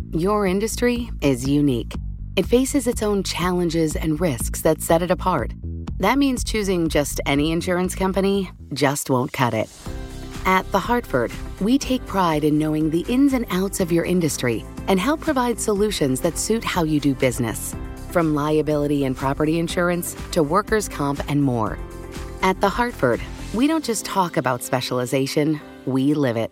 Your industry is unique. It faces its own challenges and risks that set it apart. That means choosing just any insurance company just won't cut it. At The Hartford, we take pride in knowing the ins and outs of your industry and help provide solutions that suit how you do business. From liability and property insurance to workers' comp and more. At The Hartford, we don't just talk about specialization, we live it.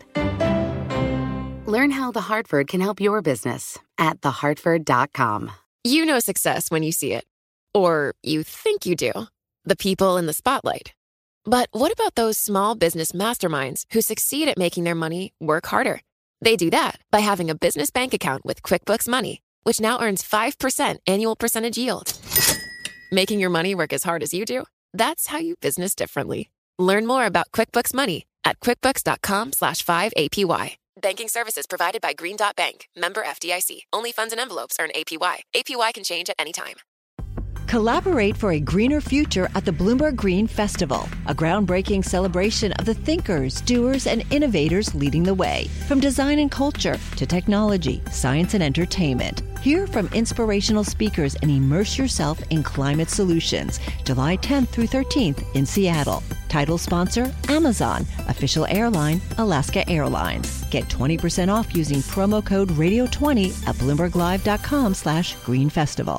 Learn how The Hartford can help your business at thehartford.com. You know success when you see it. Or you think you do. The people in the spotlight. But what about those small business masterminds who succeed at making their money work harder? They do that by having a business bank account with QuickBooks Money, which now earns 5% annual percentage yield. Making your money work as hard as you do? That's how you business differently. Learn more about QuickBooks Money at quickbooks.com/5APY. Banking services provided by Green Dot Bank. Member FDIC. Only funds and envelopes earn APY. APY can change at any time. Collaborate for a greener future at the Bloomberg Green Festival, a groundbreaking celebration of the thinkers, doers, and innovators leading the way. From design and culture to technology, science, and entertainment. Hear from inspirational speakers and immerse yourself in climate solutions. July 10th through 13th in Seattle. Title sponsor, Amazon. Official airline, Alaska Airlines. Get 20% off using promo code Radio20 at BloombergLive.com/Green Festival.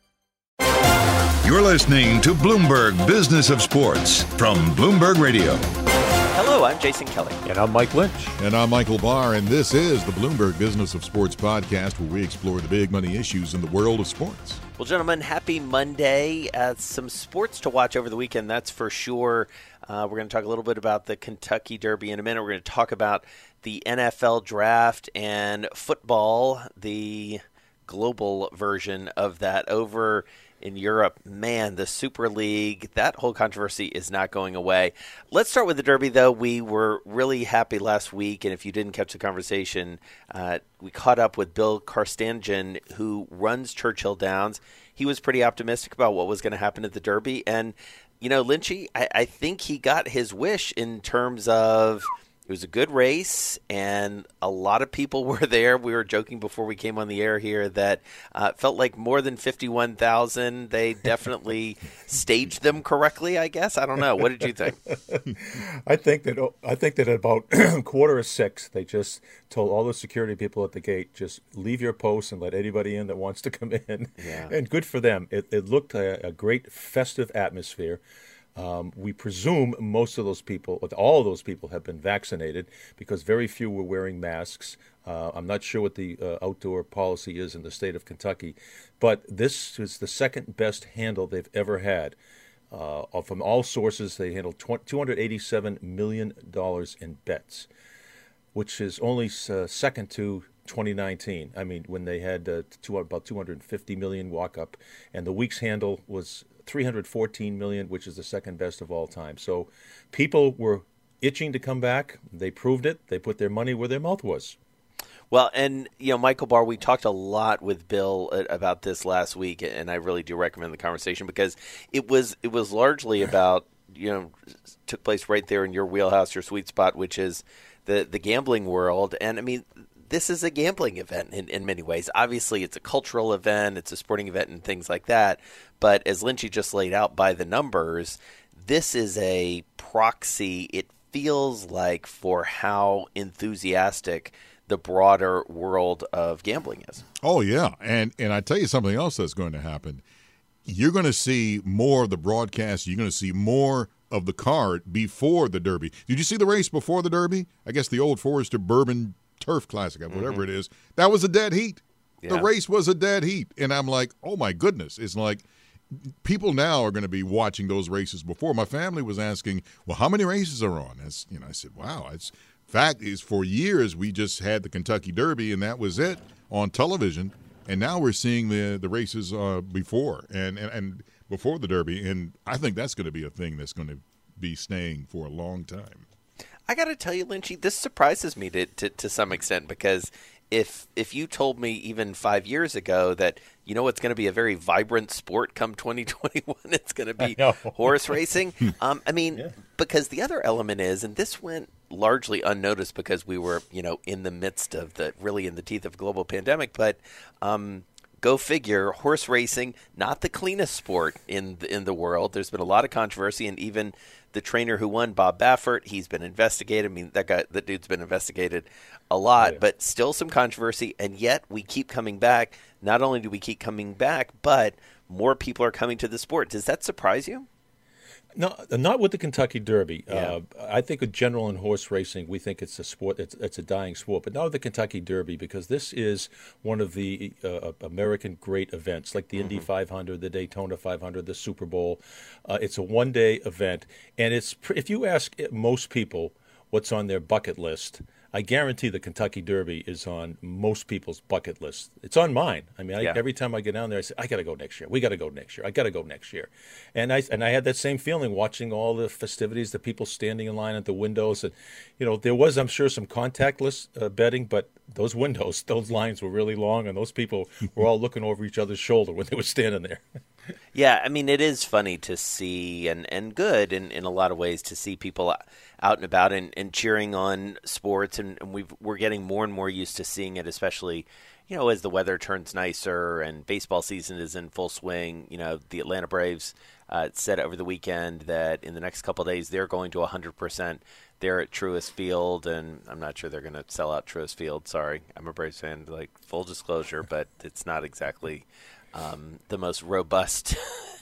You're listening to Bloomberg Business of Sports from Bloomberg Radio. Hello, I'm Jason Kelly. And I'm Mike Lynch. And I'm Michael Barr, and this is the Bloomberg Business of Sports podcast, where we explore the big money issues in the world of sports. Well, gentlemen, happy Monday. Some sports to watch over the weekend, that's for sure. We're going to talk a little bit about the Kentucky Derby in a minute. We're going to talk about the NFL draft and football, the global version of that over in Europe. Man, the Super League, that whole controversy is not going away. Let's start with the Derby, though. We were really happy last week, and if you didn't catch the conversation, we caught up with Bill Carstanjen, who runs Churchill Downs. He was pretty optimistic about what was going to happen at the Derby, and, you know, Lynchy, I think he got his wish in terms of it was a good race, and a lot of people were there. We were joking before we came on the air here that it felt like more than 51,000. They definitely staged them correctly, I guess. I don't know. What did you think? I think that at about 5:45, they just told all the security people at the gate, just leave your posts and let anybody in that wants to come in. Yeah. And good for them. It looked a great festive atmosphere. We presume most of those people, all of those people, have been vaccinated because very few were wearing masks. I'm not sure what the outdoor policy is in the state of Kentucky, but this is the second best handle they've ever had. From all sources, they handled $287 million in bets, which is only second to 2019. I mean, when they had about 250 million walk up, and the week's handle was 314 million, which is the second best of all time. So people were itching to come back. They proved it. They put their money where their mouth was. Well, and, you know, Michael Barr, we talked a lot with Bill about this last week, and I really do recommend the conversation because it was largely about, you know, took place right there in your wheelhouse, your sweet spot, which is the gambling world. And, I mean, this is a gambling event in many ways. Obviously, it's a cultural event, it's a sporting event and things like that. But as Lynchy just laid out by the numbers, this is a proxy, it feels like, for how enthusiastic the broader world of gambling is. Oh, yeah. And I tell you something else that's going to happen. You're going to see more of the broadcast. You're going to see more of the card before the Derby. Did you see the race before the Derby? I guess the Old Forester Bourbon Turf Classic, whatever it is. That was a dead heat. Yeah. The race was a dead heat. And I'm like, oh, my goodness. It's like people now are going to be watching those races before. My family was asking, well, how many races are on? As, you know, I said, wow. Fact is, for years we just had the Kentucky Derby, and that was it on television. And now we're seeing the races before and before the Derby. And I think that's going to be a thing that's going to be staying for a long time. I got to tell you, Lynchy, this surprises me to some extent because if you told me even 5 years ago that, you know, it's going to be a very vibrant sport come 2021, it's going to be horse racing. Because the other element is, and this went largely unnoticed because we were, in the midst of in the teeth of a global pandemic. But go figure, horse racing, not the cleanest sport in the world. There's been a lot of controversy, and even the trainer who won, Bob Baffert, he's been investigated. I mean, that dude's been investigated a lot, but still some controversy. And yet we keep coming back. Not only do we keep coming back, but more people are coming to the sport. Does that surprise you? No, not with the Kentucky Derby. Yeah. I think in general in horse racing, we think it's a sport. It's a dying sport, but not with the Kentucky Derby, because this is one of the American great events, like the Indy 500, the Daytona 500, the Super Bowl. It's a one-day event, and if you ask most people what's on their bucket list, I guarantee the Kentucky Derby is on most people's bucket list. It's on mine. I mean, every time I get down there, I say, I got to go next year. We got to go next year. I got to go next year. And I had that same feeling watching all the festivities, the people standing in line at the windows. And, there was, I'm sure, some contactless betting, but those windows, those lines were really long, and those people were all looking over each other's shoulder when they were standing there. Yeah, I mean, it is funny to see, and good in a lot of ways, to see people out and about and cheering on sports, and we're getting more and more used to seeing it, especially, as the weather turns nicer and baseball season is in full swing. The Atlanta Braves said over the weekend that in the next couple of days they're going to 100% there at Truist Field, and I'm not sure they're going to sell out Truist Field. Sorry, I'm a Braves fan, full disclosure, but it's not exactly the most robust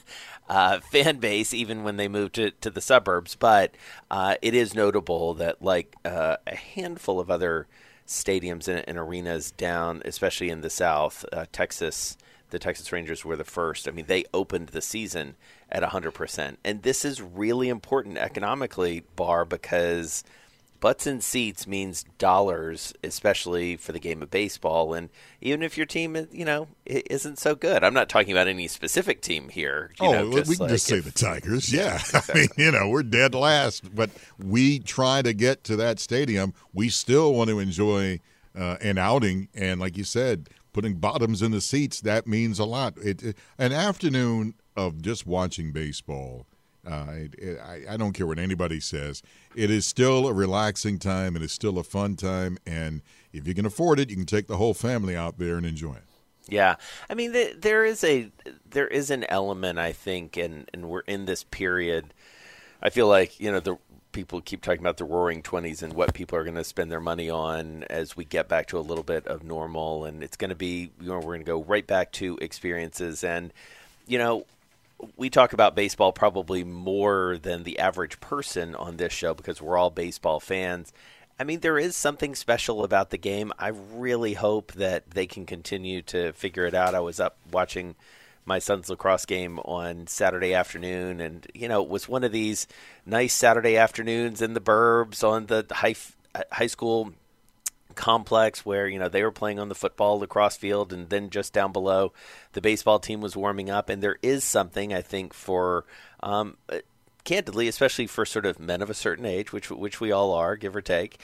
fan base, even when they move to the suburbs. But it is notable that a handful of other stadiums and arenas down, especially in the South, Texas, the Texas Rangers were the first. I mean, they opened the season at 100%. And this is really important economically, Bar, because butts in seats means dollars, especially for the game of baseball. And even if your team, isn't so good, I'm not talking about any specific team here. We can just say the Tigers. Yeah. Exactly. I mean, we're dead last, but we try to get to that stadium. We still want to enjoy an outing. And like you said, putting bottoms in the seats, that means a lot. An afternoon of just watching baseball, I don't care what anybody says. It is still a relaxing time. It is still a fun time. And if you can afford it, you can take the whole family out there and enjoy it. Yeah. I mean, there is an element, I think, and we're in this period. I feel like, the people keep talking about the roaring 20s and what people are going to spend their money on as we get back to a little bit of normal. And it's going to be, we're going to go right back to experiences. And, we talk about baseball probably more than the average person on this show because we're all baseball fans. I mean, there is something special about the game. I really hope that they can continue to figure it out. I was up watching my son's lacrosse game on Saturday afternoon, and, it was one of these nice Saturday afternoons in the burbs on the high school complex where, they were playing on the football lacrosse field, and then just down below the baseball team was warming up. And there is something, I think, for candidly, especially for sort of men of a certain age, which we all are, give or take,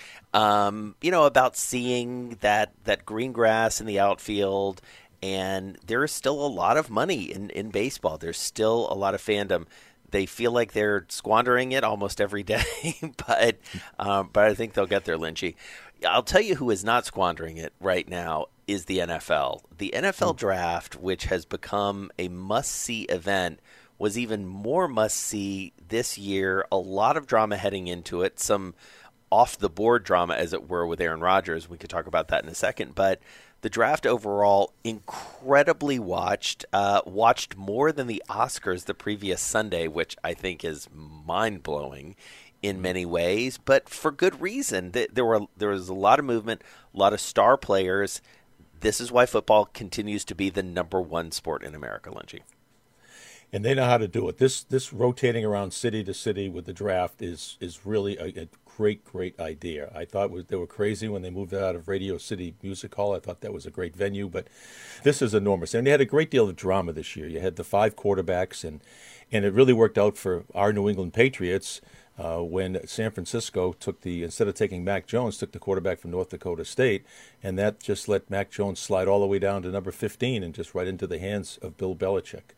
about seeing that green grass in the outfield. And there is still a lot of money in baseball. There's still a lot of fandom. They feel like they're squandering it almost every day, but I think they'll get there, Lynchy. I'll tell you who is not squandering it right now is the NFL. The NFL draft, which has become a must-see event, was even more must-see this year. A lot of drama heading into it, some off-the-board drama, as it were, with Aaron Rodgers. We could talk about that in a second, but the draft overall, incredibly watched more than the Oscars the previous Sunday, which I think is mind-blowing in many ways, but for good reason. There was a lot of movement, a lot of star players. This is why football continues to be the number one sport in America, Lynchy. And they know how to do it. This rotating around city to city with the draft is really a great idea. I thought they were crazy when they moved it out of Radio City Music Hall. I thought that was a great venue, but this is enormous. And they had a great deal of drama this year. You had the 5 quarterbacks, and it really worked out for our New England Patriots when San Francisco instead of taking Mac Jones, took the quarterback from North Dakota State, and that just let Mac Jones slide all the way down to number 15 and just right into the hands of Bill Belichick.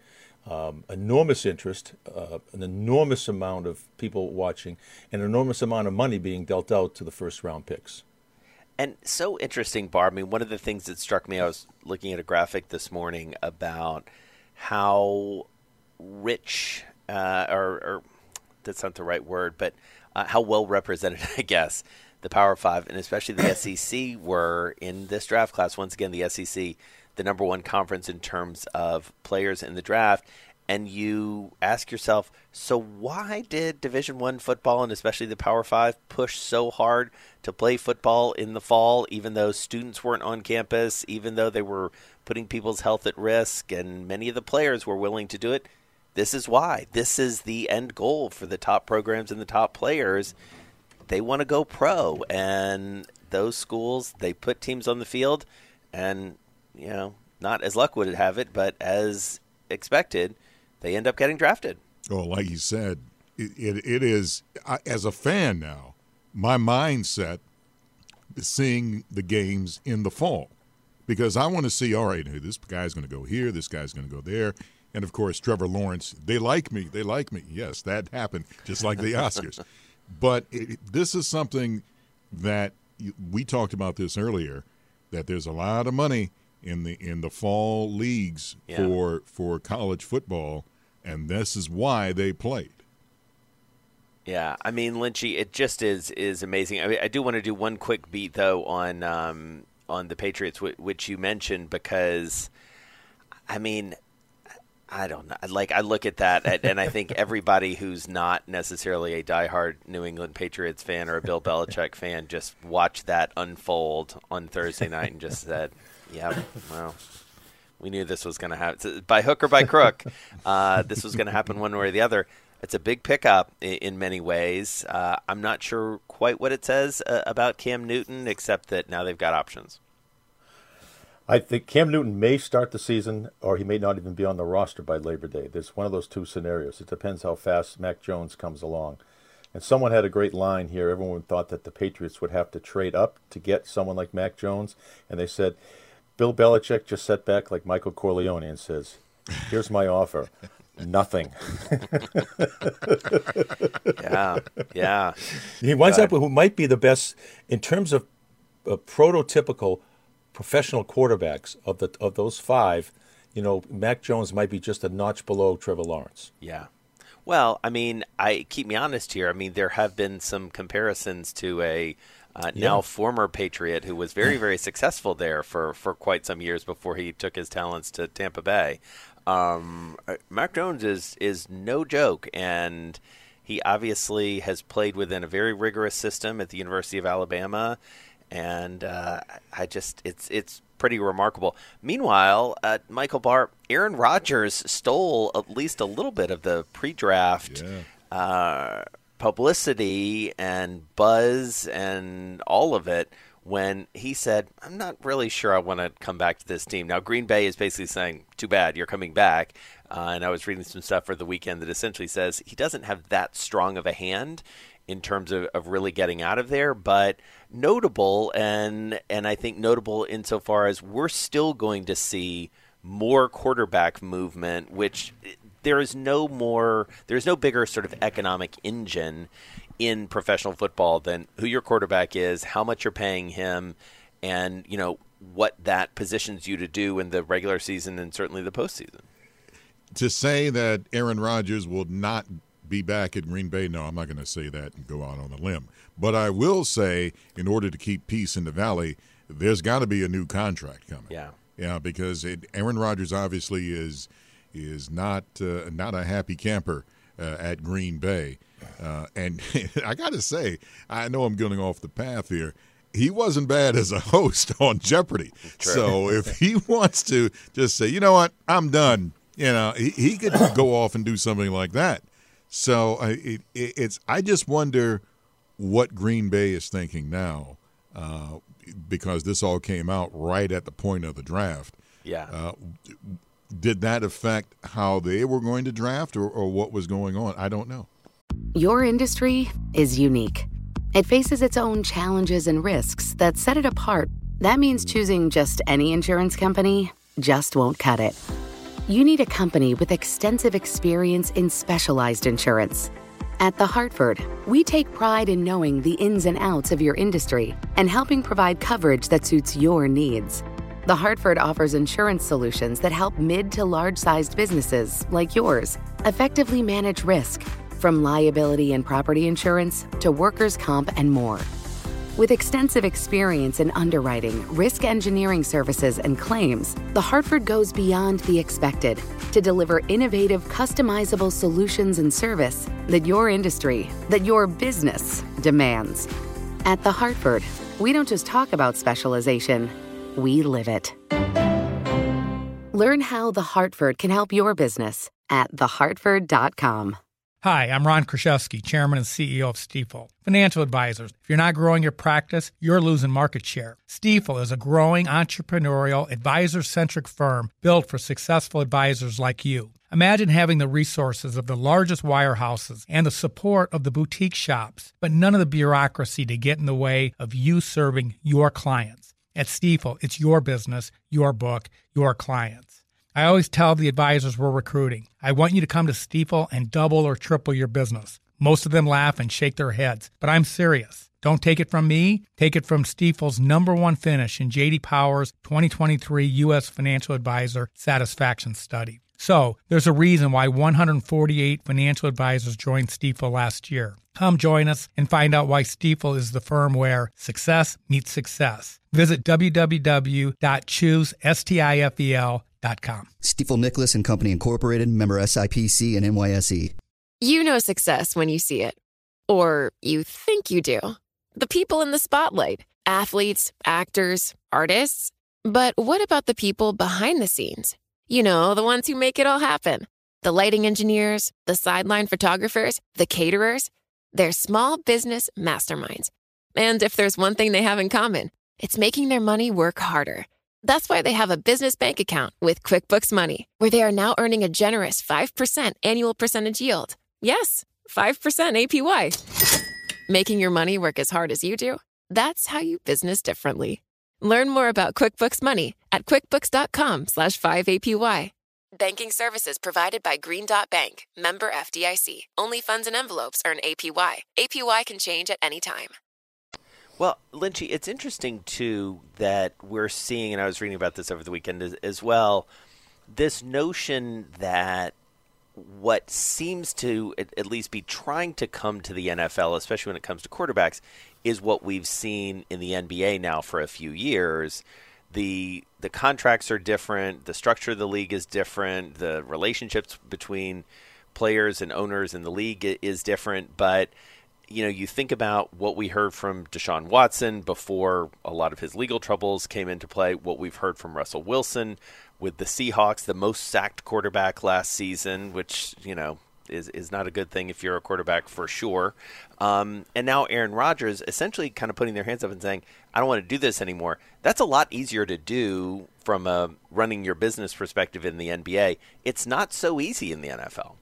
enormous interest, an enormous amount of people watching, and an enormous amount of money being dealt out to the first-round picks. And so interesting, Barb. I mean, one of the things that struck me, I was looking at a graphic this morning about how rich, or that's not the right word, but how well represented, I guess, the Power Five, and especially the SEC were in this draft class. Once again, the SEC, the number one conference in terms of players in the draft. And you ask yourself, so why did Division I football, and especially the Power Five, push so hard to play football in the fall, even though students weren't on campus, even though they were putting people's health at risk, and many of the players were willing to do it? This is why. This is the end goal for the top programs and the top players. They want to go pro, and those schools, they put teams on the field, and, you know, not as luck would have it, but as expected, they end up getting drafted. Oh, like you said, it is, as a fan now, my mindset is seeing the games in the fall, because I want to see, all right, this guy's going to go here, this guy's going to go there. And, of course, Trevor Lawrence, they like me. Yes, that happened, just like the Oscars. But this is something that we talked about this earlier, that there's a lot of money in the fall leagues for college football, and this is why they played. Yeah, I mean, Lynchy, it just is amazing. I mean, I do want to do one quick beat though on the Patriots, which you mentioned, because I mean, I don't know. Like, I look at that, and I think everybody who's not necessarily a diehard New England Patriots fan or a Bill Belichick fan just watched that unfold on Thursday night and just said, "Yeah, well, we knew this was going to happen. By hook or by crook, this was going to happen one way or the other." It's a big pickup in many ways. I'm not sure quite what it says about Cam Newton, except that now they've got options. I think Cam Newton may start the season, or he may not even be on the roster by Labor Day. There's one of those two scenarios. It depends how fast Mac Jones comes along. And someone had a great line here. Everyone thought that the Patriots would have to trade up to get someone like Mac Jones. And they said, Bill Belichick just sat back like Michael Corleone and says, "Here's my offer. Nothing." Yeah. He winds up with who might be the best in terms of prototypical professional quarterbacks of those five. You know, Mac Jones might be just a notch below Trevor Lawrence. Yeah. Well, I mean, keep me honest here. I mean, there have been some comparisons to a now former Patriot who was very, very successful there for quite some years before he took his talents to Tampa Bay. Mac Jones is no joke, and he obviously has played within a very rigorous system at the University of Alabama, and it's pretty remarkable. Meanwhile, Michael Barr, Aaron Rodgers stole at least a little bit of the pre-draft publicity and buzz and all of it when he said, "I'm not really sure I want to come back to this team." Now, Green Bay is basically saying, "Too bad, you're coming back." And I was reading some stuff for the weekend that essentially says he doesn't have that strong of a hand in terms of really getting out of there, but notable, and I think notable insofar as we're still going to see more quarterback movement, which there's no bigger sort of economic engine in professional football than who your quarterback is, how much you're paying him, and what that positions you to do in the regular season and certainly the postseason. To say that Aaron Rodgers will not be back at Green Bay, no, I'm not going to say that and go out on a limb. But I will say, in order to keep peace in the Valley, there's got to be a new contract coming. Yeah, because Aaron Rodgers obviously is not a happy camper at Green Bay. And I got to say, I know I'm going off the path here. He wasn't bad as a host on Jeopardy. True. So if he wants to just say, "You know what, I'm done," he could go off and do something like that. So I just wonder what Green Bay is thinking now, because this all came out right at the point of the draft. Yeah. Did that affect how they were going to draft or what was going on? I don't know. Your industry is unique. It faces its own challenges and risks that set it apart. That means choosing just any insurance company just won't cut it. you need a company with extensive experience in specialized insurance. At The Hartford, we take pride in knowing the ins and outs of your industry and helping provide coverage that suits your needs. The Hartford offers insurance solutions that help mid to large-sized businesses like yours effectively manage risk, from liability and property insurance to workers' comp and more. With extensive experience in underwriting, risk engineering services, and claims, The Hartford goes beyond the expected to deliver innovative, customizable solutions and service that your industry, that your business demands. At The Hartford, we don't just talk about specialization, we live it. Learn how The Hartford can help your business at thehartford.com. Hi, I'm Ron Kraszewski, Chairman and CEO of Stifel. Financial advisors, if you're not growing your practice, you're losing market share. Stifel is a growing, entrepreneurial, advisor-centric firm built for successful advisors like you. Imagine having the resources of the largest wirehouses and the support of the boutique shops, but none of the bureaucracy to get in the way of you serving your clients. At Stifel, it's your business, your book, your clients. I always tell the advisors we're recruiting, I want you to come to Stifel and double or triple your business. Most of them laugh and shake their heads, but I'm serious. Don't take it from me. Take it from Stifel's #1 finish in J.D. Power's 2023 U.S. Financial Advisor Satisfaction Study. So, there's a reason why 148 financial advisors joined Stifel last year. Come join us and find out why Stifel is the firm where success meets success. Visit www.choosestifel.com. Stifel Nicholas and Company Incorporated, member SIPC and NYSE. You know success when you see it. Or you think you do. The people in the spotlight. Athletes, actors, artists. But what about the people behind the scenes? You know, the ones who make it all happen. The lighting engineers, the sideline photographers, the caterers. They're small business masterminds. And if there's one thing they have in common, it's making their money work harder. That's why they have a business bank account with QuickBooks Money, where they are now earning a generous 5% annual percentage yield. Yes, 5% APY. Making your money work as hard as you do? That's how you business differently. Learn more about QuickBooks Money at quickbooks.com/5APY. Banking services provided by Green Dot Bank, member FDIC. Only funds and envelopes earn APY. APY can change at any time. Well, Lynchy, it's interesting, too, that we're seeing, and I was reading about this over the weekend as well, this notion that what seems to at least be trying to come to the NFL, especially when it comes to quarterbacks, is what we've seen in the NBA now for a few years. The contracts are different. The structure of the league is different. The relationships between players and owners in the league is different. But you know, you think about what we heard from Deshaun Watson before a lot of his legal troubles came into play, what we've heard from Russell Wilson with the Seahawks, the most sacked quarterback last season, which, you know, is not a good thing if you're a quarterback for sure. And now Aaron Rodgers essentially kind of putting their hands up and saying, I don't want to do this anymore. That's a lot easier to do from a running your business perspective in the NBA. It's not so easy in the NFL.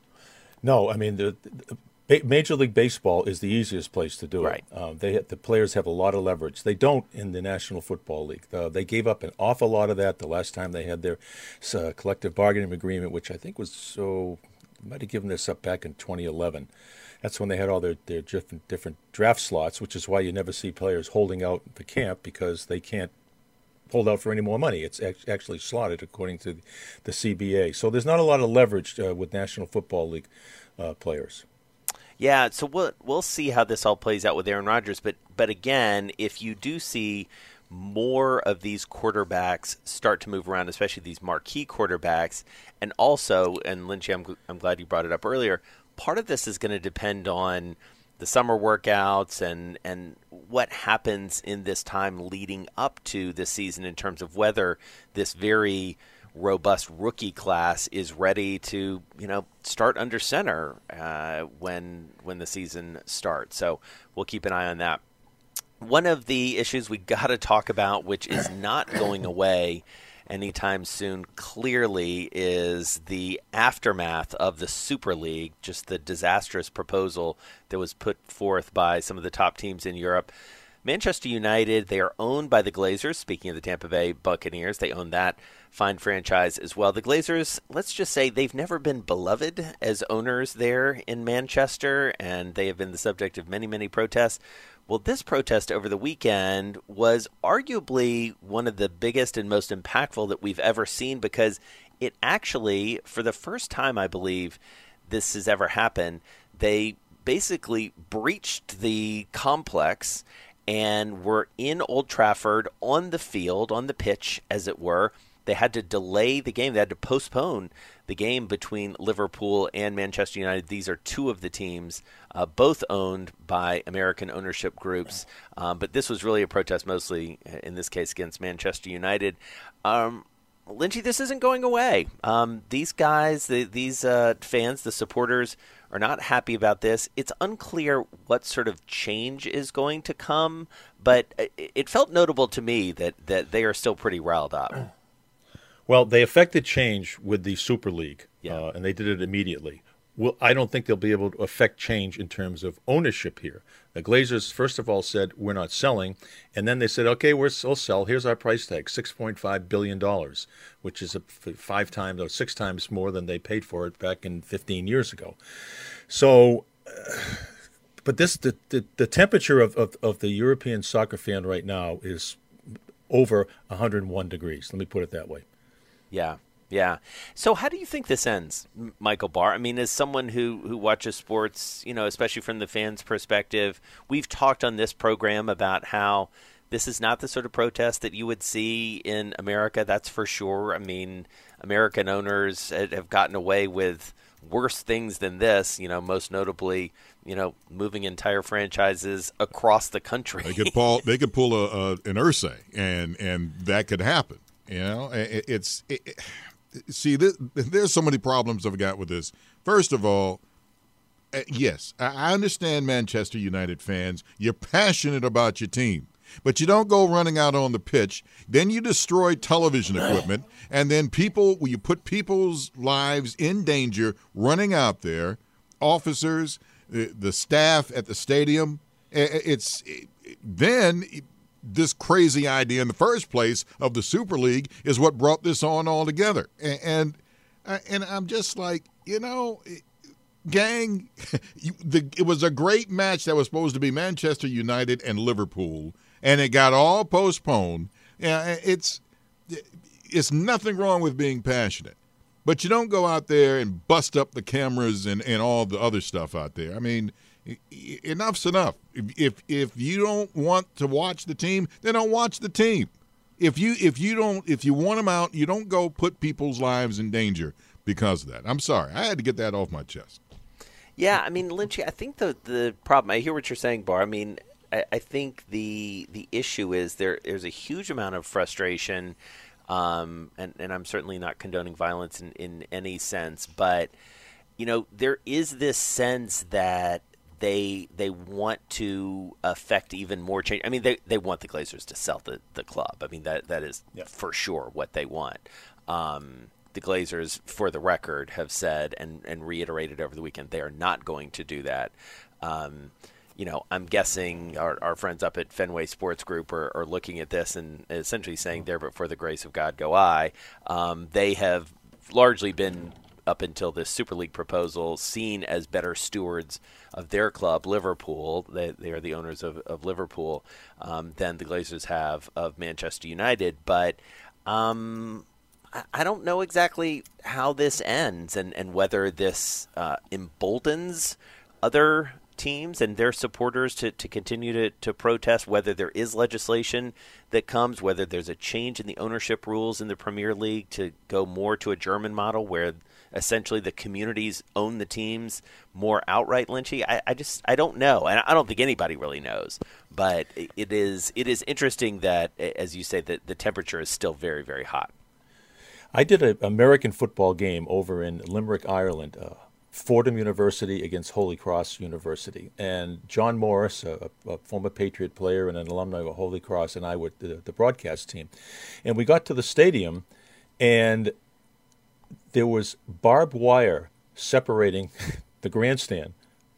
No, I mean, the Major League Baseball is the easiest place to do it. Right. The players have a lot of leverage. They don't in the National Football League. They gave up an awful lot of that the last time they had their collective bargaining agreement, which I think was might have given this up back in 2011. That's when they had all their different draft slots, which is why you never see players holding out the camp, because they can't hold out for any more money. It's actually slotted according to the CBA. So there's not a lot of leverage with National Football League players. Yeah, so we'll see how this all plays out with Aaron Rodgers. But again, if you do see more of these quarterbacks start to move around, especially these marquee quarterbacks, and also, and Lynchy, I'm glad you brought it up earlier, part of this is going to depend on the summer workouts and what happens in this time leading up to this season in terms of whether this very robust rookie class is ready to, start under center when the season starts. So we'll keep an eye on that. One of the issues we got to talk about, which is not going away anytime soon, clearly, is the aftermath of the Super League, just the disastrous proposal that was put forth by some of the top teams in Europe. Manchester United, they are owned by the Glazers. Speaking of the Tampa Bay Buccaneers, they own that fine franchise as well. The Glazers, let's just say they've never been beloved as owners there in Manchester, and they have been the subject of many, many protests. Well, this protest over the weekend was arguably one of the biggest and most impactful that we've ever seen, because it actually, for the first time, I believe this has ever happened, they basically breached the complex and were in Old Trafford on the field, on the pitch, as it were. They had to delay the game. They had to postpone the game between Liverpool and Manchester United. These are two of the teams, both owned by American ownership groups. But this was really a protest mostly, in this case, against Manchester United. Lynchy, this isn't going away. These guys, these fans, the supporters, are not happy about this. It's unclear what sort of change is going to come, but it felt notable to me that they are still pretty riled up. Well, they affected change with the Super League, Yeah. And they did it immediately. Well, I don't think they'll be able to affect change in terms of ownership here. The Glazers, first of all, said, we're not selling. And then they said, okay, we'll sell. Here's our price tag, $6.5 billion, which is 5 times or 6 times more than they paid for it back in 15 years ago. So, but the temperature of the European soccer fan right now is over 101 degrees. Let me put it that way. Yeah. Yeah. So how do you think this ends, Michael Barr? I mean, as someone who watches sports, especially from the fans' perspective, we've talked on this program about how this is not the sort of protest that you would see in America, that's for sure. I mean, American owners have gotten away with worse things than this, most notably, moving entire franchises across the country. They could pull an Irsay, and that could happen. See, there's so many problems I've got with this. First of all, yes, I understand Manchester United fans. You're passionate about your team, but you don't go running out on the pitch. Then you destroy television equipment, and then you put people's lives in danger running out there, officers, the staff at the stadium. Then this crazy idea in the first place of the Super League is what brought this on altogether. And I'm just like, gang, it was a great match that was supposed to be Manchester United and Liverpool, and it got all postponed. It's nothing wrong with being passionate, but you don't go out there and bust up the cameras and all the other stuff out there. I mean, enough's enough. If you don't want to watch the team, then don't watch the team. If you want them out, you don't go put people's lives in danger because of that. I'm sorry, I had to get that off my chest. Yeah, I mean, Lynchy, I think the problem, I hear what you're saying, Bar. I mean, I think the issue is there's a huge amount of frustration, and I'm certainly not condoning violence in any sense, but there is this sense that they want to affect even more change. I mean, they want the Glazers to sell the club. I mean, that is for sure what they want. The Glazers, for the record, have said and reiterated over the weekend they are not going to do that. I'm guessing our friends up at Fenway Sports Group are looking at this and essentially saying, there but for the grace of God go I. They have largely been, up until this Super League proposal, seen as better stewards of their club, Liverpool. They are the owners of Liverpool, than the Glazers have of Manchester United. But I don't know exactly how this ends and whether this emboldens other teams and their supporters to continue to protest, whether there is legislation that comes, whether there's a change in the ownership rules in the Premier League to go more to a German model where essentially the communities own the teams more outright, Lynchy. I don't know, and I don't think anybody really knows. But it is interesting that, as you say, that the temperature is still very, very hot. I did an American football game over in Limerick, Ireland, Fordham University against Holy Cross University. And John Morris, a former Patriot player and an alumni of Holy Cross, and I were the broadcast team. And we got to the stadium, and there was barbed wire separating the grandstand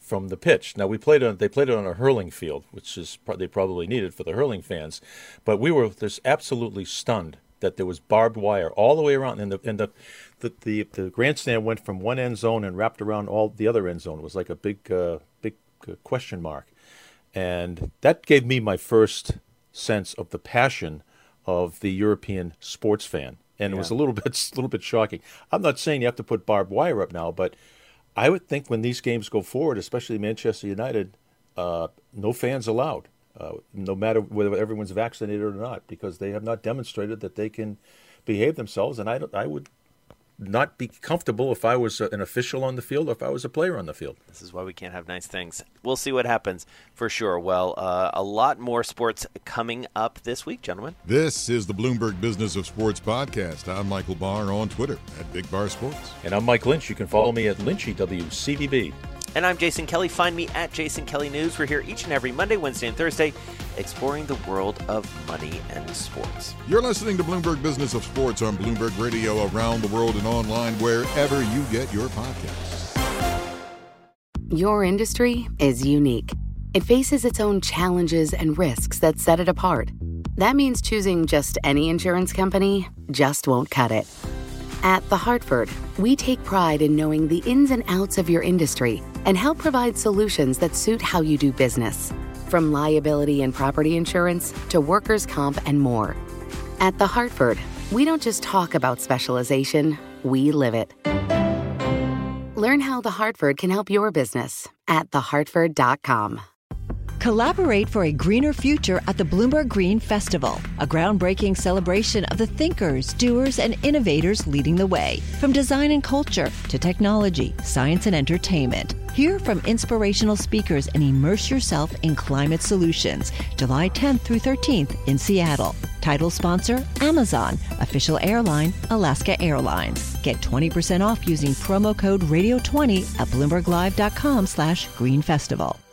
from the pitch. Now they played it on a hurling field, which is they probably needed for the hurling fans, but we were just absolutely stunned that there was barbed wire all the way around, and the grandstand went from one end zone and wrapped around all the other end zone. It was like a big question mark, and that gave me my first sense of the passion of the European sports fan, and it was a little bit shocking. I'm not saying you have to put barbed wire up now, but I would think when these games go forward, especially Manchester United, no fans allowed, no matter whether everyone's vaccinated or not, because they have not demonstrated that they can behave themselves. And I would not be comfortable if I was an official on the field or if I was a player on the field. This is why we can't have nice things. We'll see what happens for sure. Well, a lot more sports coming up this week, gentlemen. This is the Bloomberg Business of Sports podcast. I'm Michael Barr on Twitter at Big Bar Sports. And I'm Mike Lynch. You can follow me at LynchyWCBB. And I'm Jason Kelly. Find me at Jason Kelly News. We're here each and every Monday, Wednesday, and Thursday, exploring the world of money and sports. You're listening to Bloomberg Business of Sports on Bloomberg Radio, around the world and online, wherever you get your podcasts. Your industry is unique. It faces its own challenges and risks that set it apart. That means choosing just any insurance company just won't cut it. At The Hartford, we take pride in knowing the ins and outs of your industry and help provide solutions that suit how you do business. From liability and property insurance to workers' comp and more. At The Hartford, we don't just talk about specialization, we live it. Learn how The Hartford can help your business at thehartford.com. Collaborate for a greener future at the Bloomberg Green Festival, a groundbreaking celebration of the thinkers, doers, and innovators leading the way. From design and culture to technology, science, and entertainment. Hear from inspirational speakers and immerse yourself in climate solutions. July 10th through 13th in Seattle. Title sponsor, Amazon. Official airline, Alaska Airlines. Get 20% off using promo code radio20 at BloombergLive.com/Green Festival.